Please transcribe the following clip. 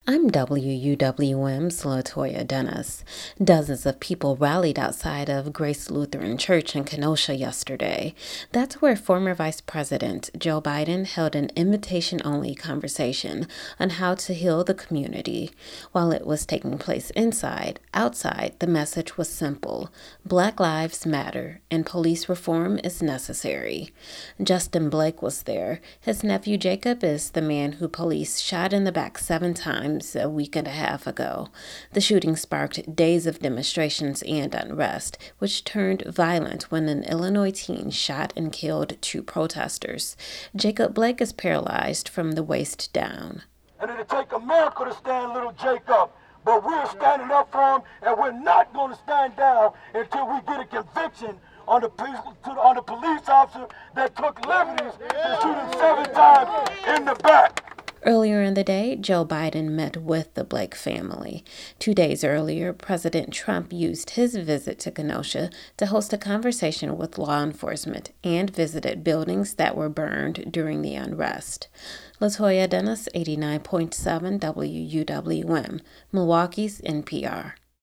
I'm WUWM's Latoya Dennis. Dozens of people rallied outside of Grace Lutheran Church in Kenosha yesterday. That's where former Vice President Joe Biden held an invitation-only conversation on how to heal the community. While it was taking place outside, the message was simple. Black lives matter, and police reform is necessary. Justin Blake was there. His nephew Jacob is the man who police shot in the back 7 times a week and a half ago. The shooting sparked days of demonstrations and unrest, which turned violent when an Illinois teen shot and killed 2 protesters. Jacob Blake is paralyzed from the waist down. And it'll take a miracle to stand little Jacob. But we're standing up for him, and we're not going to stand down until we get a conviction on the police officer that took liberties to shoot him 7 times in the back. Earlier in the day, Joe Biden met with the Blake family. 2 days earlier, President Trump used his visit to Kenosha to host a conversation with law enforcement and visited buildings that were burned during the unrest. Latoya Dennis, 89.7 WUWM, Milwaukee's NPR.